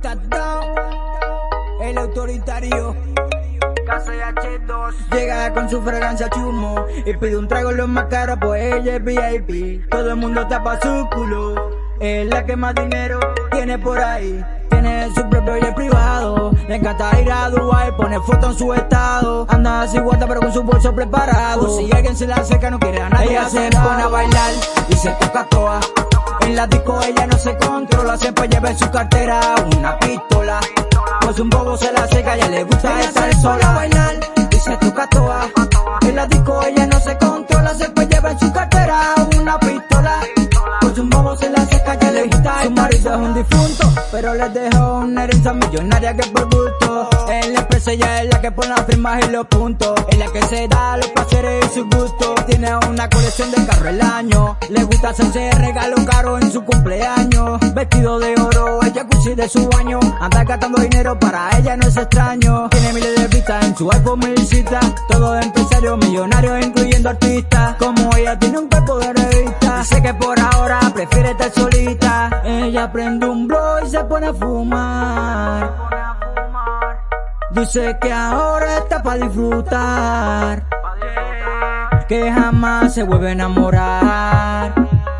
Shutdown, el autoritario. Casa H2 Llega con su fragancia chumo y pide un trago lo más caro, pues ella es VIP. Todo el mundo tapa su culo, es la que más dinero tiene por ahí. Tiene su propio jet privado, le encanta ir a Dubai, pone foto en su estado. Anda así guarda pero con su bolso preparado. Si alguien se la acerca no quiere a nadie. Ella se pone a bailar y se toca toa. En la disco ella no se controla, siempre lleva en su cartera una pistola. Pues un bobo se la seca, ya le gusta estar sola. Bailar y se toca toa. En la disco ella no se controla, siempre lleva en su cartera una pistola. Pues un bobo se la seca, ya le gusta. Su marido es un difunto, pero le dejó una herencia millonaria que por gusto. En la empresa ella es la que pone las firmas y los puntos, es la que se da los placeres y sus gustos. Tiene una colección de carros el año, le gusta hacerse regalos caros en su cumpleaños. Vestido de oro, el jacuzzi de su baño, anda gastando dinero, para ella no es extraño. Tiene miles de vistas en su iPhone, mil citas, todos empresarios millonarios incluyendo artistas. Como ella tiene un cuerpo de revista, dice que por ahora prefiere estar solita. Ella prende un blow y se pone a fumar. Dice que ahora está pa' disfrutar, que jamás se vuelve a enamorar,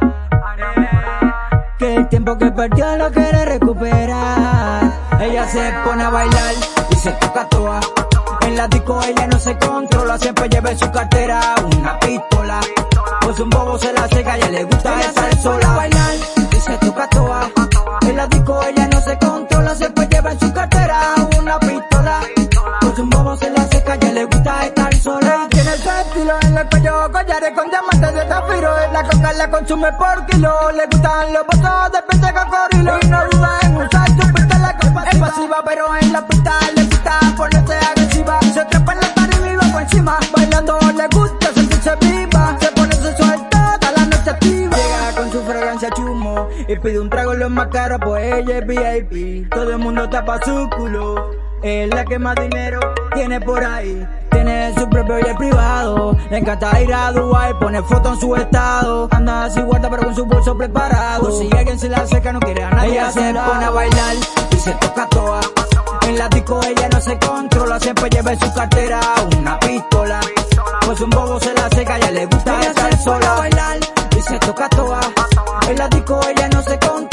que el tiempo que perdió lo quiere recuperar. Ella se pone a bailar y se toca toa. En la disco ella no se controla, siempre lleva en su cartera una pistola. Pues un bobo se la seca, ya le gusta estar sola. Bailar y se toca toa. En la disco ella no se controla, siempre lleva en su cartera una pistola. Pues un bobo se la seca, ya le gusta estar sola. Tiene el estilo en el cuello, collares con diamantes de zafiro. La coca la consume por kilo, le gustan los bosos de peste cocodrilo. Y no duda en usar su pistola compasiva. Es pasiva, pero en la pista le gusta ponerse agresiva. Se trepa en la tarima y va por encima, bailando le gusta sentirse viva. Se pone sensual toda la noche activa. Llega con su fragancia chumo y pide un trago lo más caro, pues ella es VIP. Todo el mundo tapa su culo, es la que más dinero tiene por ahí. Tiene su propio jet privado, le encanta ir a Dubai, pone foto en su estado. Anda así guarda pero con su bolso preparado. Si alguien se la acerca no quiere a nadie. Ella se pone a bailar y se toca toa. En la disco ella no se controla, siempre lleva en su cartera una pistola. Pues un bobo se la seca, ya le gusta estar sola. Bailar y se toca toa. En la disco ella no se controla.